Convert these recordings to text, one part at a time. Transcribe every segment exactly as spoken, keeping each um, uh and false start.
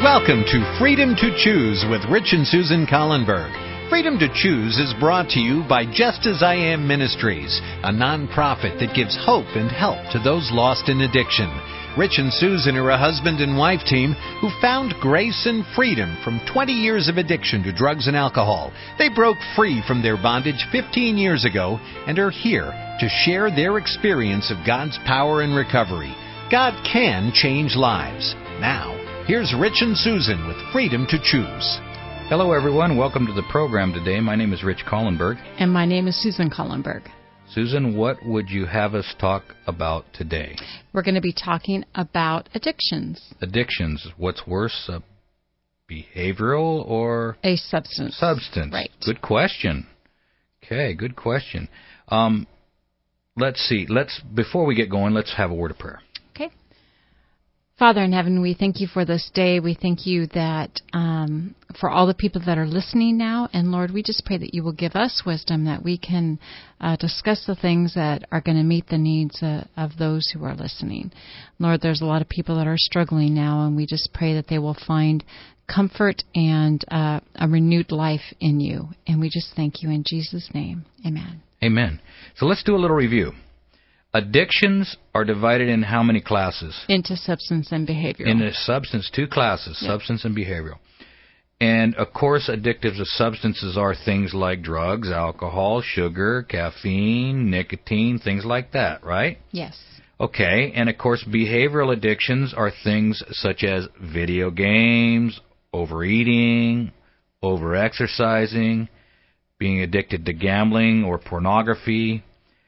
Welcome to Freedom to Choose with Rich and Susan Collenberg. Freedom to Choose is brought to you by Just As I Am Ministries, a nonprofit that gives hope and help to those lost in addiction. Rich and Susan are a husband and wife team who found grace and freedom from twenty years of addiction to drugs and alcohol. They broke free from their bondage fifteen years ago and are here to share their experience of God's power and recovery. God can change lives. Now, here's Rich and Susan with Freedom to Choose. Hello, everyone. Welcome to the program today. My name is Rich Collenberg. And my name is Susan Collenberg. Susan, what would you have us talk about today? We're going to be talking about addictions. Addictions. What's worse, a behavioral or a substance? Substance. Right. Good question. Okay, good question. Um, let's see. Let's before we get going, let's have a word of prayer. Father in heaven, we thank you for this day. We thank you that um, for all the people that are listening now. And Lord, we just pray that you will give us wisdom, that we can uh, discuss the things that are going to meet the needs uh, of those who are listening. Lord, there's a lot of people that are struggling now, and we just pray that they will find comfort and uh, a renewed life in you. And we just thank you in Jesus' name. Amen. Amen. So let's do a little review. Addictions are divided in how many classes? Into substance and behavioral. Into substance, two classes, yep. Substance and behavioral. And, of course, addictive substances are things like drugs, alcohol, sugar, caffeine, nicotine, things like that, right? Yes. Okay, and, of course, behavioral addictions are things such as video games, overeating, overexercising, being addicted to gambling or pornography,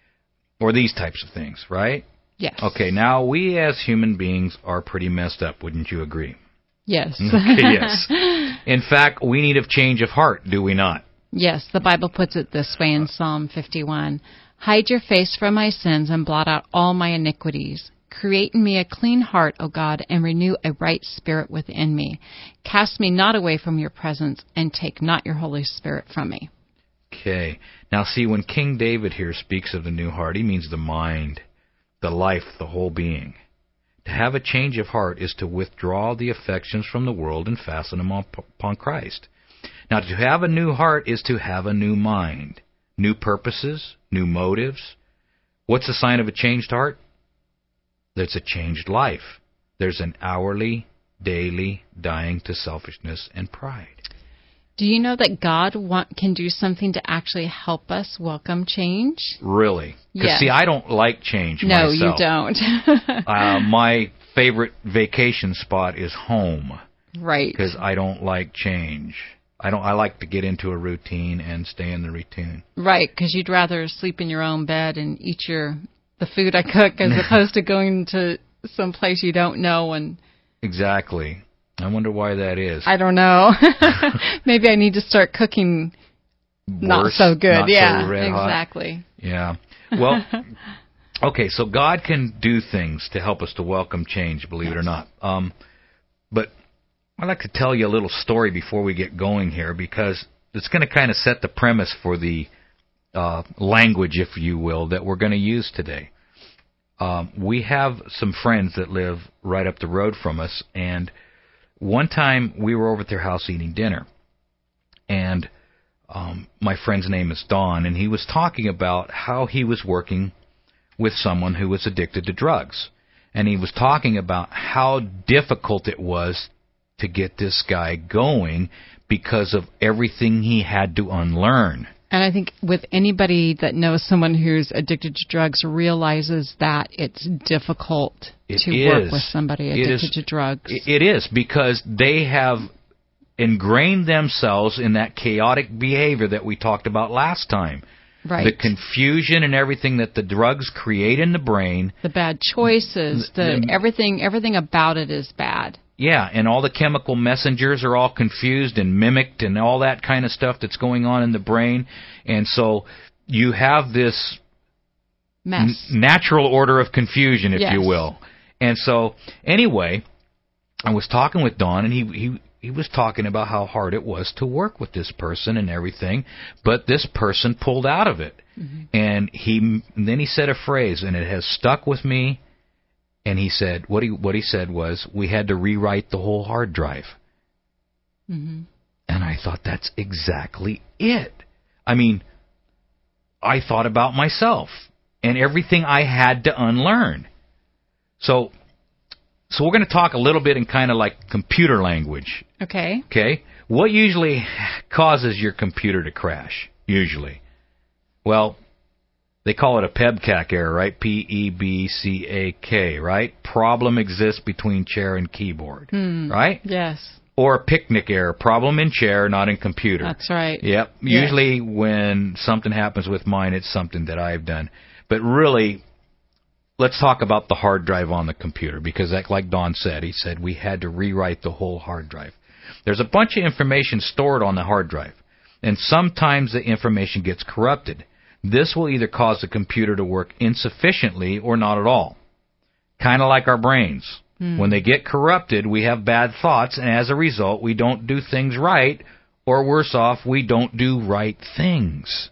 or these types of things, right? Yes. Okay, now we as human beings are pretty messed up, wouldn't you agree? Yes. Okay, yes. In fact, we need a change of heart, do we not? Yes, the Bible puts it this way in Psalm fifty-one. Hide your face from my sins and blot out all my iniquities. Create in me a clean heart, O God, and renew a right spirit within me. Cast me not away from your presence, and take not your Holy Spirit from me. Okay. Now, see, when King David here speaks of the new heart, he means the mind, the life, the whole being. To have a change of heart is to withdraw the affections from the world and fasten them upon Christ. Now, to have a new heart is to have a new mind, new purposes, new motives. What's the sign of a changed heart? There's a changed life. There's an hourly, daily dying to selfishness and pride. Do you know that God want, can do something to actually help us welcome change? Really? Because, yes. see, I don't like change no, myself. No, you don't. uh, my favorite vacation spot is home. Right. Because I don't like change. I don't. I like to get into a routine and stay in the routine. Right, because you'd rather sleep in your own bed and eat your the food I cook as opposed to going to some place you don't know and... Exactly. I wonder why that is. I don't know. Maybe I need to start cooking Worse, not so good. Not yeah, so red exactly. Hot. Yeah. Well, okay, so God can do things to help us to welcome change, believe yes. it or not. Um, but I'd like to tell you a little story before we get going here, because it's going to kind of set the premise for the uh, language, if you will, that we're going to use today. Um, we have some friends that live right up the road from us, and one time we were over at their house eating dinner, and um, my friend's name is Don, and he was talking about how he was working with someone who was addicted to drugs. And he was talking about how difficult it was to get this guy going because of everything he had to unlearn. And I think with anybody that knows someone who's addicted to drugs realizes that it's difficult it to is. work with somebody addicted is, to drugs. It is, because they have ingrained themselves in that chaotic behavior that we talked about last time. Right. The confusion and everything that the drugs create in the brain. The bad choices, the, the everything everything about it is bad. Yeah, and all the chemical messengers are all confused and mimicked and all that kind of stuff that's going on in the brain. And so you have this mess. N- natural order of confusion, if yes. you will. And so, anyway, I was talking with Don, and he, he he was talking about how hard it was to work with this person and everything, but this person pulled out of it. Mm-hmm. And he and then he said a phrase, and it has stuck with me. And he said, what he what he said was, we had to rewrite the whole hard drive. Mm-hmm. And I thought, that's exactly it. I mean, I thought about myself and everything I had to unlearn. So, so we're going to talk a little bit in kind of like computer language. Okay. Okay? What usually causes your computer to crash? Usually. Well, they call it a PEBCAK error, right? P E B C A K, right? Problem exists between chair and keyboard, hmm. right? Yes. Or a picnic error, problem in chair, not in computer. That's right. Yep. Yes. Usually when something happens with mine, it's something that I've done. But really, let's talk about the hard drive on the computer, because like Don said, he said we had to rewrite the whole hard drive. There's a bunch of information stored on the hard drive, and sometimes the information gets corrupted. This will either cause the computer to work insufficiently or not at all. Kind of like our brains. Hmm. When they get corrupted, we have bad thoughts, and as a result, we don't do things right, or worse off, we don't do right things.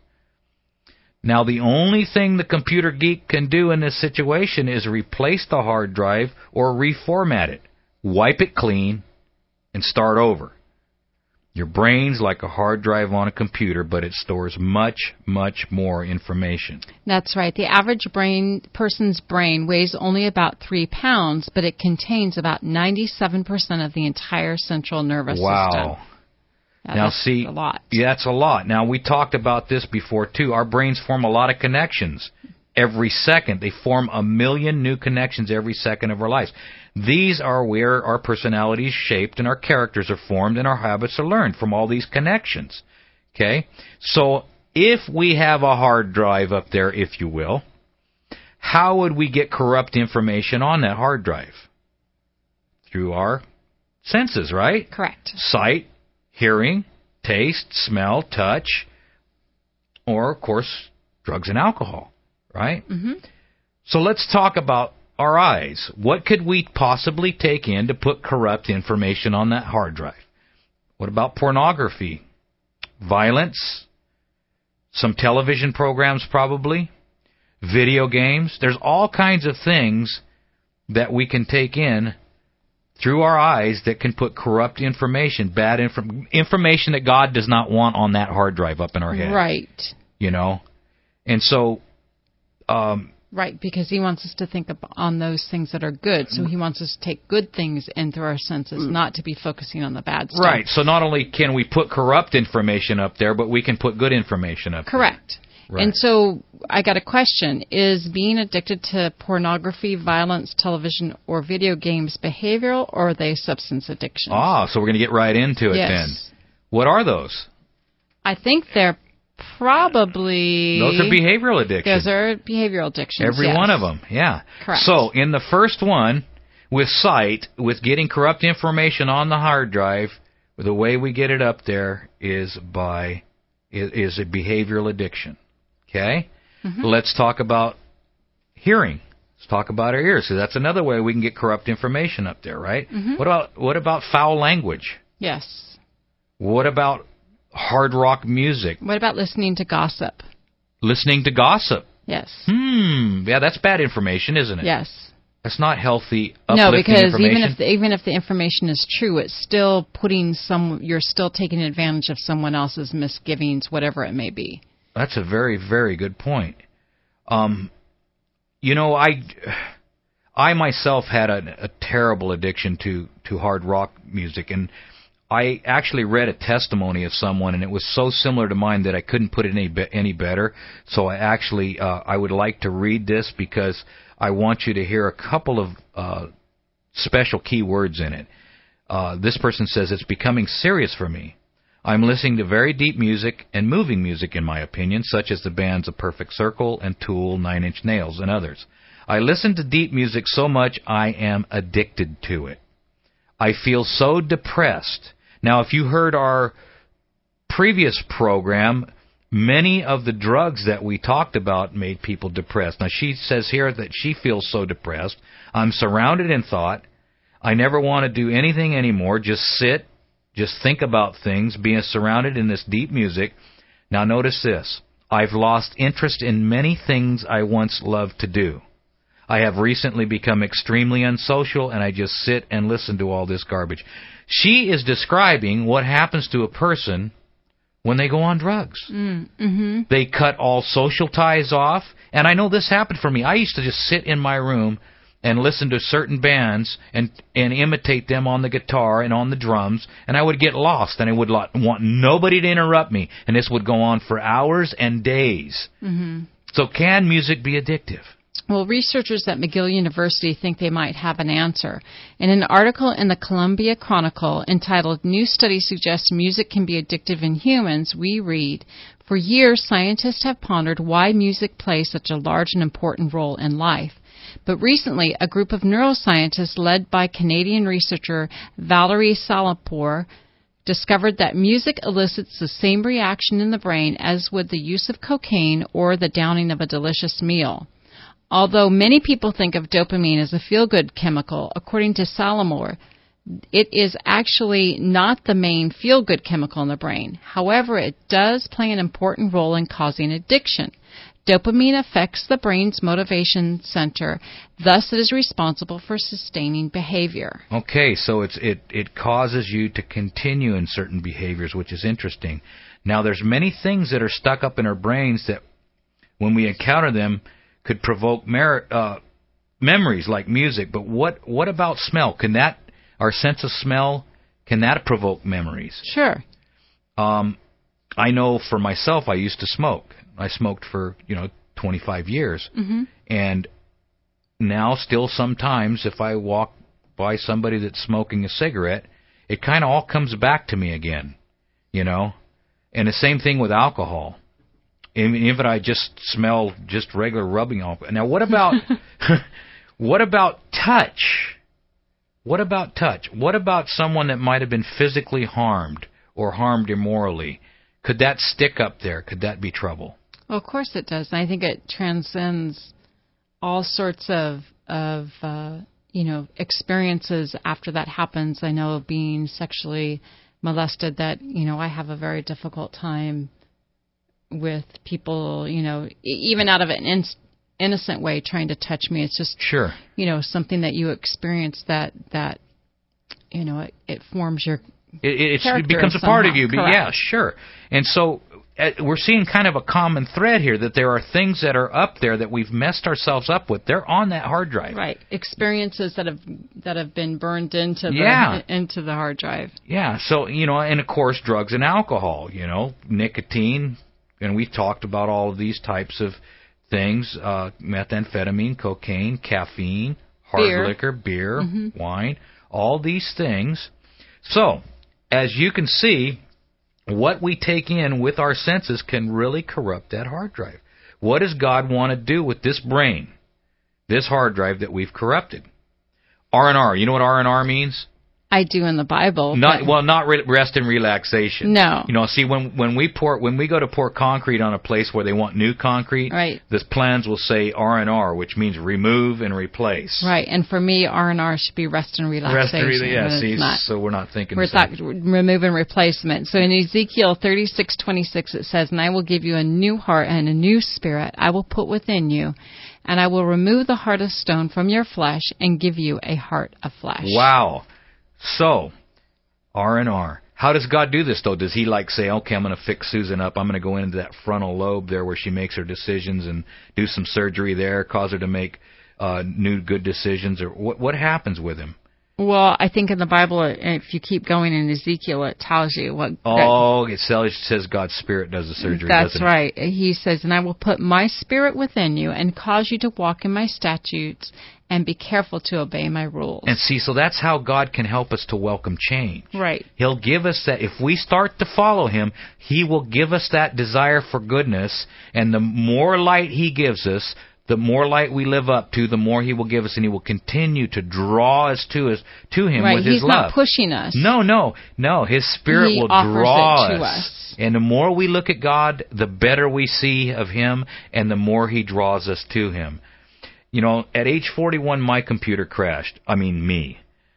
Now, the only thing the computer geek can do in this situation is replace the hard drive or reformat it, wipe it clean, and start over. Your brain's like a hard drive on a computer, but it stores much, much more information. That's right. The average brain person's brain weighs only about three pounds, but it contains about ninety-seven percent of the entire central nervous wow. system. Wow. Yeah, now, that's see, a lot. Yeah, that's a lot. Now, we talked about this before, too. Our brains form a lot of connections every second. They form a million new connections every second of our lives. These are where our personality is shaped and our characters are formed and our habits are learned from all these connections. Okay? So if we have a hard drive up there, if you will, how would we get corrupt information on that hard drive? Through our senses, right? Correct. Sight, hearing, taste, smell, touch, or, of course, drugs and alcohol, right? Mm-hmm. So let's talk about our eyes. What could we possibly take in to put corrupt information on that hard drive? What about pornography? Violence? Some television programs probably? Video games? There's all kinds of things that we can take in through our eyes that can put corrupt information, bad inf- information that God does not want on that hard drive up in our head. Right. You know? And so... Um, Right, because he wants us to think on those things that are good. So he wants us to take good things in through our senses, not to be focusing on the bad stuff. Right, so not only can we put corrupt information up there, but we can put good information up Correct. there. Right. And so I got a question. Is being addicted to pornography, violence, television, or video games behavioral, or are they substance addictions? Ah, so we're going to get right into it yes. then. What are those? I think they're probably... Those are behavioral addictions. Those are behavioral addictions, Every yes. one of them, yeah. Correct. So, in the first one, with sight, with getting corrupt information on the hard drive, the way we get it up there is by is, is a behavioral addiction. Okay? Mm-hmm. Let's talk about hearing. Let's talk about our ears. So that's another way we can get corrupt information up there, right? Mm-hmm. What about what about foul language? Yes. What about hard rock music? What about listening to gossip? Listening to gossip. Yes. Hmm. Yeah, that's bad information, isn't it? Yes. That's not healthy, uplifting no, because information. even if the, even if the information is true, it's still putting some. You're still taking advantage of someone else's misgivings, whatever it may be. That's a very, very good point. Um, you know, I, I myself had a, a terrible addiction to to hard rock music, and I actually read a testimony of someone, and it was so similar to mine that I couldn't put it any be- any better. So I actually uh, I would like to read this because I want you to hear a couple of uh, special key words in it. Uh, this person says, "It's becoming serious for me. I'm listening to very deep music and moving music, in my opinion, such as the bands of Perfect Circle and Tool, Nine Inch Nails, and others. I listen to deep music so much I am addicted to it. I feel so depressed." Now, if you heard our previous program, many of the drugs that we talked about made people depressed. Now, she says here that she feels so depressed. I'm surrounded in thought. I never want to do anything anymore. Just sit, just think about things, being surrounded in this deep music. Now, notice this. I've lost interest in many things I once loved to do. I have recently become extremely unsocial, and I just sit and listen to all this garbage. She is describing what happens to a person when they go on drugs. Mm, mm-hmm. They cut all social ties off. And I know this happened for me. I used to just sit in my room and listen to certain bands and and imitate them on the guitar and on the drums, and I would get lost, and I would want nobody to interrupt me, and this would go on for hours and days. Mm-hmm. So can music be addictive? Well, researchers at McGill University think they might have an answer. In an article in the Columbia Chronicle entitled "New Study Suggests Music Can Be Addictive in Humans," we read, "For years, scientists have pondered why music plays such a large and important role in life. But recently, a group of neuroscientists led by Canadian researcher Valerie Salapour discovered that music elicits the same reaction in the brain as would the use of cocaine or the downing of a delicious meal. Although many people think of dopamine as a feel-good chemical, according to Salapour, it is actually not the main feel-good chemical in the brain. However, it does play an important role in causing addiction. Dopamine affects the brain's motivation center, thus it is responsible for sustaining behavior." Okay, so it's it, it causes you to continue in certain behaviors, which is interesting. Now, there's many things that are stuck up in our brains that, when we encounter them, could provoke mer- uh, memories like music. But what what about smell? Can that, our sense of smell, can that provoke memories? Sure. Um, I know for myself, I used to smoke. I smoked for, you know, twenty-five years. Mm-hmm. And now still sometimes if I walk by somebody that's smoking a cigarette, it kind of all comes back to me again, you know. And the same thing with alcohol. Even if I just smell just regular rubbing alcohol. Now, what about what about touch? What about touch? What about someone that might have been physically harmed or harmed immorally? Could that stick up there? Could that be trouble? Well, of course it does. And I think it transcends all sorts of, of uh, you know, experiences after that happens. I know of being sexually molested that, you know, I have a very difficult time with people, you know, even out of an in- innocent way trying to touch me. It's just, sure, you know, something that you experience that, that you know, it, it forms your It, it, it becomes a part of you. But yeah, sure. And so uh, we're seeing kind of a common thread here, that there are things that are up there that we've messed ourselves up with. They're on that hard drive. Right. Experiences that have that have been burned into the yeah. into the hard drive. Yeah. So, you know, and of course drugs and alcohol, you know, nicotine, and we've talked about all of these types of things, uh, methamphetamine, cocaine, caffeine, hard beer. liquor, beer, mm-hmm. wine, all these things. So, as you can see, what we take in with our senses can really corrupt that hard drive. What does God want to do with this brain, this hard drive that we've corrupted? R and R. You know what R and R means? I do in the Bible. Not well, not re- rest and relaxation. No. You know, see, when when we pour when we go to pour concrete on a place where they want new concrete, right, the plans will say R and R, which means remove and replace. Right, and for me, R and R should be rest and relaxation. Rest and re- yeah, see, not, so we're not thinking. We're talking remove and replacement. So in Ezekiel thirty-six twenty-six, it says, "And I will give you a new heart and a new spirit I will put within you, and I will remove the heart of stone from your flesh and give you a heart of flesh." Wow. So, R and R. How does God do this, though? Does he, like, say, okay, I'm going to fix Susan up. I'm going to go into that frontal lobe there where she makes her decisions and do some surgery there, cause her to make uh, new good decisions? Or what, what happens with him? Well, I think in the Bible, if you keep going in Ezekiel, it tells you what... Oh, it says God's Spirit does the surgery, That's doesn't it? right. He says, "And I will put my Spirit within you and cause you to walk in my statutes and be careful to obey my rules." And see, so that's how God can help us to welcome change. Right. He'll give us that. If we start to follow Him, He will give us that desire for goodness, and the more light He gives us, the more light we live up to, the more He will give us, and He will continue to draw us to us to Him right. with His He's love. He's not pushing us. No, no, no. His Spirit he will offers draw it to us. us. And the more we look at God, the better we see of Him, and the more He draws us to Him. You know, at age forty-one, my computer crashed. I mean, me.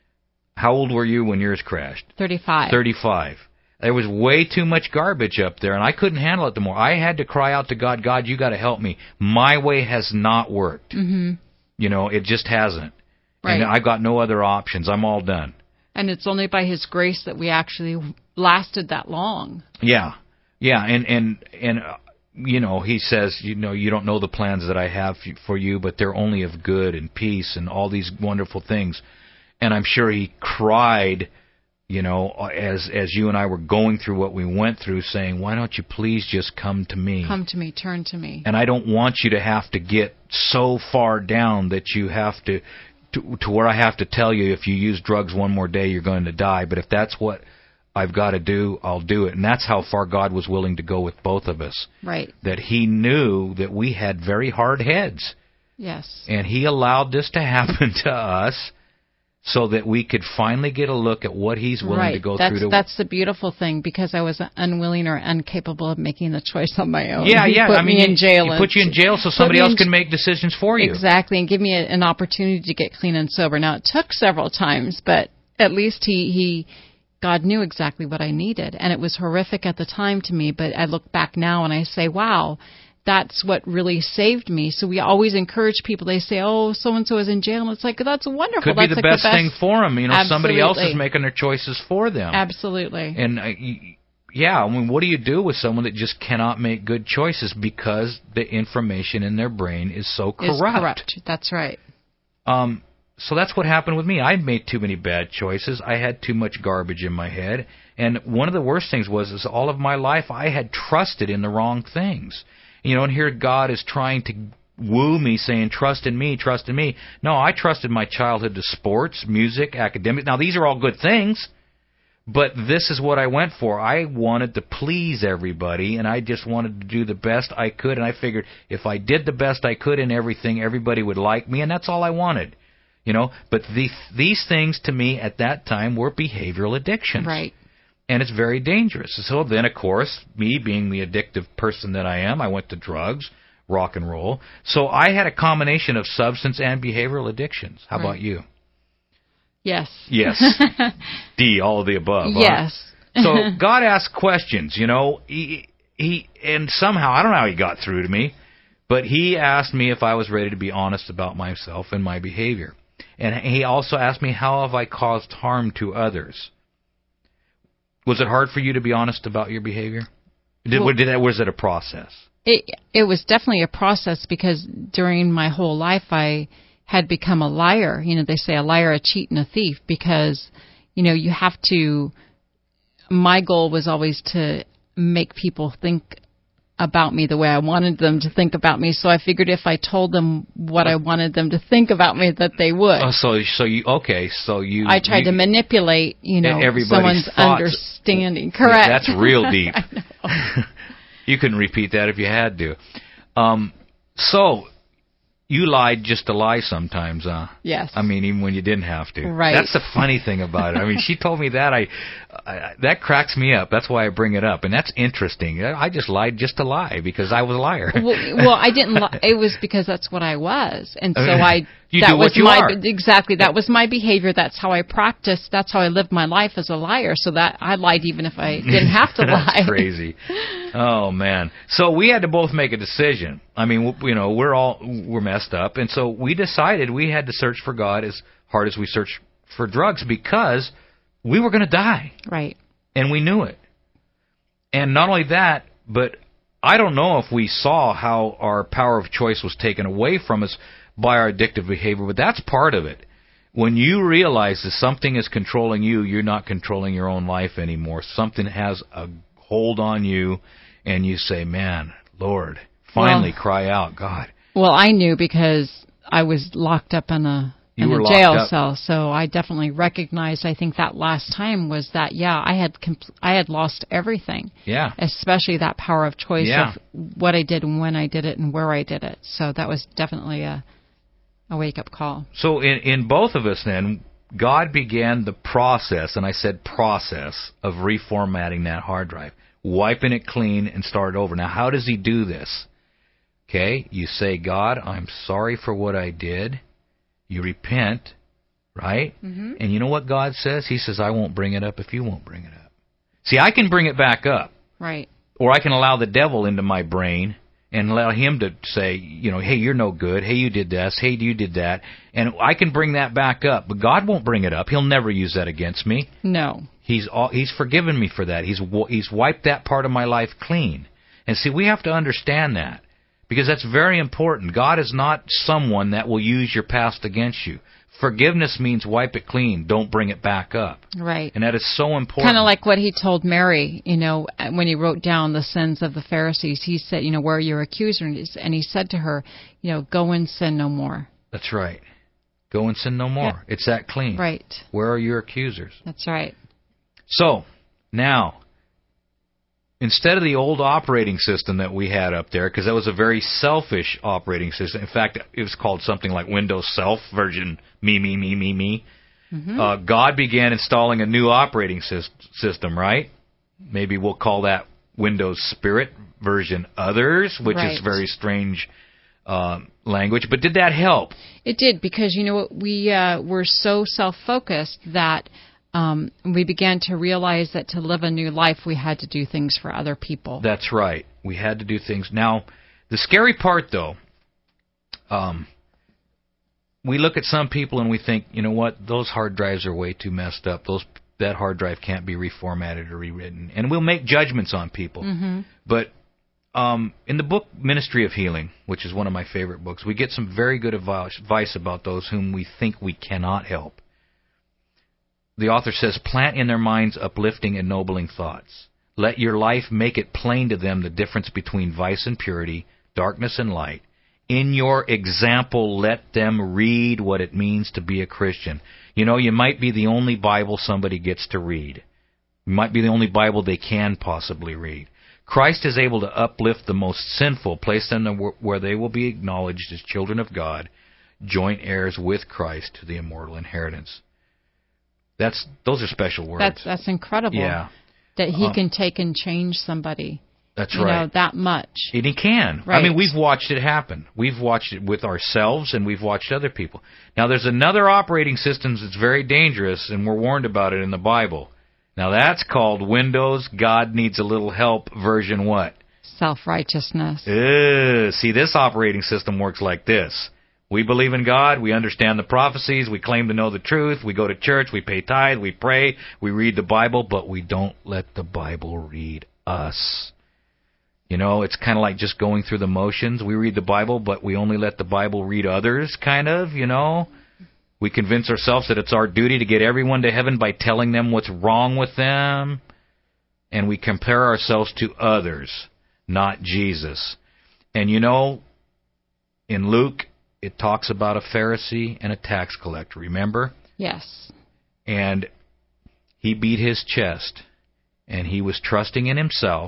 How old were you when yours crashed? thirty-five. thirty-five. There was way too much garbage up there, and I couldn't handle it no more. I had to cry out to God, God, you got to help me. My way has not worked. Mm-hmm. You know, it just hasn't. Right. And I've got no other options. I'm all done. And it's only by His grace that we actually lasted that long. Yeah, yeah, and and and uh, you know, He says, you know, you don't know the plans that I have for you, but they're only of good and peace and all these wonderful things. And I'm sure He cried, you know, as as you and I were going through what we went through, saying, why don't you please just come to me? Come to me, turn to me. And I don't want you to have to get so far down that you have to, to, to where I have to tell you if you use drugs one more day, you're going to die. But if that's what I've got to do, I'll do it. And that's how far God was willing to go with both of us. Right. That He knew that we had very hard heads. Yes. And He allowed this to happen to us, so that we could finally get a look at what He's willing right. to go that's, through. To That's the beautiful thing, because I was unwilling or incapable of making the choice on my own. Yeah, he yeah. Put I mean, me in jail. He put you in jail so somebody else can make decisions for you. Exactly, and give me a, an opportunity to get clean and sober. Now, it took several times, but at least he, he, God knew exactly what I needed, and it was horrific at the time to me, but I look back now and I say, wow, that's what really saved me. So we always encourage people. They say, oh, so-and-so is in jail. And it's like, that's wonderful. Could that's be the, like best the best thing for them. You know, Absolutely. Somebody else is making their choices for them. Absolutely. And, uh, yeah, I mean, what do you do with someone that just cannot make good choices because the information in their brain is so corrupt? Is corrupt. That's right. Um, so that's what happened with me. I made too many bad choices. I had too much garbage in my head. And one of the worst things was is all of my life I had trusted in the wrong things. You know, and here God is trying to woo me, saying, trust in me, trust in me. No, I trusted my childhood to sports, music, academics. Now, these are all good things, but this is what I went for. I wanted to please everybody, and I just wanted to do the best I could, and I figured if I did the best I could in everything, everybody would like me, and that's all I wanted. You know, but these, these things to me at that time were behavioral addictions. Right. And it's very dangerous. So then, of course, me being the addictive person that I am, I went to drugs, rock and roll. So I had a combination of substance and behavioral addictions. How right. about you? Yes. Yes. D, all of the above. Yes. Huh? So God asked questions, you know, he, he, and somehow, I don't know how He got through to me, but He asked me if I was ready to be honest about myself and my behavior. And He also asked me, how have I caused harm to others? Was it hard for you to be honest about your behavior? Did, well, did that, was it a process? It it was definitely a process, because during my whole life I had become a liar. You know, they say a liar, a cheat, and a thief, because, you know, you have to, my goal was always to make people think about me the way I wanted them to think about me. So I figured if I told them what I wanted them to think about me, that they would. Oh, so so you okay? So you I tried you, to manipulate, you know, someone's thoughts. understanding. Correct. Yeah, that's real deep. I know. You couldn't repeat that if you had to. Um, so you lied just to lie sometimes, huh? Yes. I mean, even when you didn't have to. Right. That's the funny thing about it. I mean, she told me that. I, I that cracks me up. That's why I bring it up, and that's interesting. I just lied just to lie because I was a liar. Well, well I didn't lie. It was because that's what I was, and so I. You that do was what you my are. exactly. That was my behavior. That's how I practiced. That's how I lived my life as a liar. So that I lied even if I didn't have to lie. That's crazy. Oh man. So we had to both make a decision. I mean, you know, we're all we're messed up, and so we decided we had to search for God as hard as we searched for drugs, because we were going to die. Right. And we knew it. And not only that, but I don't know if we saw how our power of choice was taken away from us by our addictive behavior, but that's part of it. When you realize that something is controlling you, you're not controlling your own life anymore. Something has a hold on you, and you say, man, Lord, finally well, cry out, God. Well, I knew because I was locked up in a, you in were a jail up. cell, so I definitely recognized, I think that last time was that, yeah, I had compl- I had lost everything. Yeah. Especially that power of choice yeah. of what I did and when I did it and where I did it. So that was definitely a a wake-up call. So in, in both of us then, God began the process, and I said process, of reformatting that hard drive, wiping it clean and start over. Now, how does He do this? Okay, you say, God, I'm sorry for what I did. You repent, right? Mm-hmm. And you know what God says? He says, I won't bring it up if you won't bring it up. See, I can bring it back up. Right. Or I can allow the devil into my brain and allow him to say, you know, hey, you're no good. Hey, you did this. Hey, you did that. And I can bring that back up. But God won't bring it up. He'll never use that against me. No. He's all, he's forgiven me for that. He's he's wiped that part of my life clean. And see, we have to understand that, because that's very important. God is not someone that will use your past against you. Forgiveness means wipe it clean. Don't bring it back up. Right. And that is so important. Kind of like what he told Mary, you know, when he wrote down the sins of the Pharisees. He said, you know, where are your accusers? And he said to her, you know, go and sin no more. That's right. Go and sin no more. Yep. It's that clean. Right. Where are your accusers? That's right. So, now, instead of the old operating system that we had up there, because that was a very selfish operating system. In fact, it was called something like Windows Self version me, me, me, me, me. Mm-hmm. Uh, God began installing a new operating system, right? Maybe we'll call that Windows Spirit version Others, which right. is very strange uh, language. But did that help? It did, because, you know what, we uh, were so self-focused that Um, we began to realize that to live a new life, we had to do things for other people. That's right. We had to do things. Now, the scary part, though, um, we look at some people and we think, you know what, those hard drives are way too messed up. Those that hard drive can't be reformatted or rewritten. And we'll make judgments on people. Mm-hmm. But um, in the book Ministry of Healing, which is one of my favorite books, we get some very good advice about those whom we think we cannot help. The author says, plant in their minds uplifting, ennobling thoughts. Let your life make it plain to them the difference between vice and purity, darkness and light. In your example, let them read what it means to be a Christian. You know, you might be the only Bible somebody gets to read. You might be the only Bible they can possibly read. Christ is able to uplift the most sinful, place them where they will be acknowledged as children of God, joint heirs with Christ to the immortal inheritance. That's those are special words. That's that's incredible. Yeah, that he uh, can take and change somebody. That's you right. know, that much. And he can. Right. I mean, we've watched it happen. We've watched it with ourselves, and we've watched other people. Now, there's another operating system that's very dangerous, and we're warned about it in the Bible. Now, that's called Windows God Needs a Little Help version what? Self-righteousness. Ew, see, this operating system works like this. We believe in God, we understand the prophecies, we claim to know the truth, we go to church, we pay tithe, we pray, we read the Bible, but we don't let the Bible read us. You know, it's kind of like just going through the motions. We read the Bible, but we only let the Bible read others, kind of, you know. We convince ourselves that it's our duty to get everyone to heaven by telling them what's wrong with them, and we compare ourselves to others, not Jesus. And you know, in Luke, it talks about a Pharisee and a tax collector, remember? Yes. And he beat his chest, and he was trusting in himself.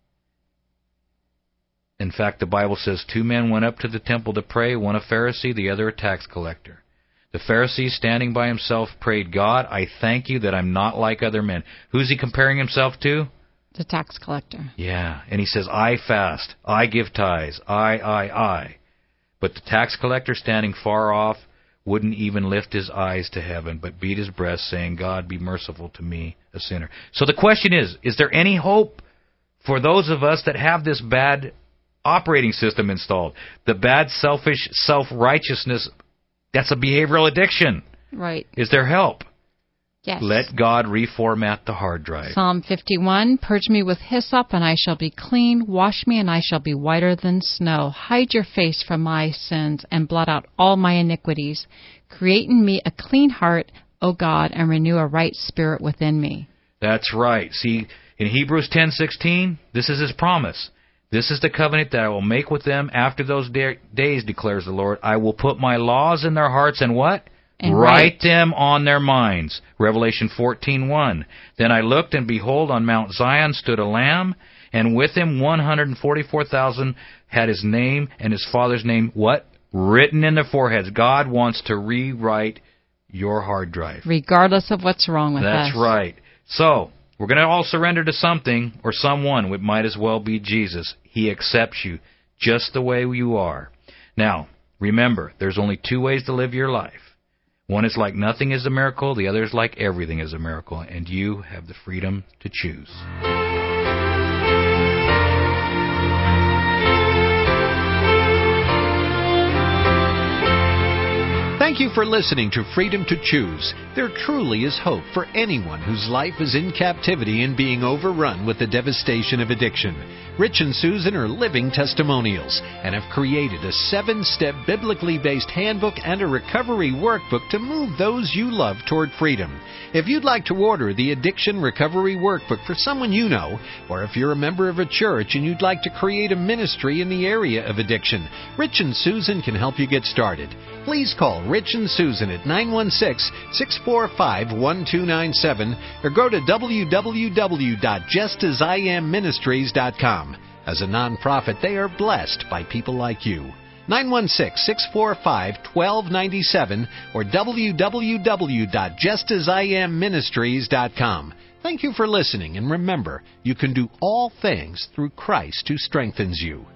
In fact, the Bible says two men went up to the temple to pray, one a Pharisee, the other a tax collector. The Pharisee, standing by himself, prayed, God, I thank you that I'm not like other men. Who's he comparing himself to? The tax collector. Yeah, and he says, I fast, I give tithes, I, I, I. But the tax collector, standing far off, wouldn't even lift his eyes to heaven, but beat his breast, saying, God, be merciful to me, a sinner. So the question is, is there any hope for those of us that have this bad operating system installed? The bad, selfish, self-righteousness, that's a behavioral addiction. Right. Is there help? Yes. Let God reformat the hard drive. Psalm fifty-one, purge me with hyssop, and I shall be clean. Wash me, and I shall be whiter than snow. Hide your face from my sins, and blot out all my iniquities. Create in me a clean heart, O God, and renew a right spirit within me. That's right. See, in Hebrews ten sixteen, this is his promise. This is the covenant that I will make with them after those da- days, declares the Lord. I will put my laws in their hearts, and what? And write right. them on their minds. Revelation fourteen one. Then I looked, and behold, on Mount Zion stood a Lamb, and with him one hundred forty-four thousand had his name and his father's name, what? Written in their foreheads. God wants to rewrite your hard drive. Regardless of what's wrong with That's us. That's right. So, we're going to all surrender to something or someone. It might as well be Jesus. He accepts you just the way you are. Now, remember, there's only two ways to live your life. One is like nothing is a miracle. The other is like everything is a miracle. And you have the freedom to choose. Thank you for listening to Freedom to Choose. There truly is hope for anyone whose life is in captivity and being overrun with the devastation of addiction. Rich and Susan are living testimonials and have created a seven-step biblically based handbook and a recovery workbook to move those you love toward freedom. If you'd like to order the Addiction Recovery Workbook for someone you know, or if you're a member of a church and you'd like to create a ministry in the area of addiction, Rich and Susan can help you get started. Please call Rich and Susan at nine one six, six four five, one two nine seven or go to w w w dot just as i am ministries dot com. As a nonprofit, they are blessed by people like you. nine one six, six four five, one two nine seven or w w w dot just as i am ministries dot com. Thank you for listening, and remember, you can do all things through Christ who strengthens you.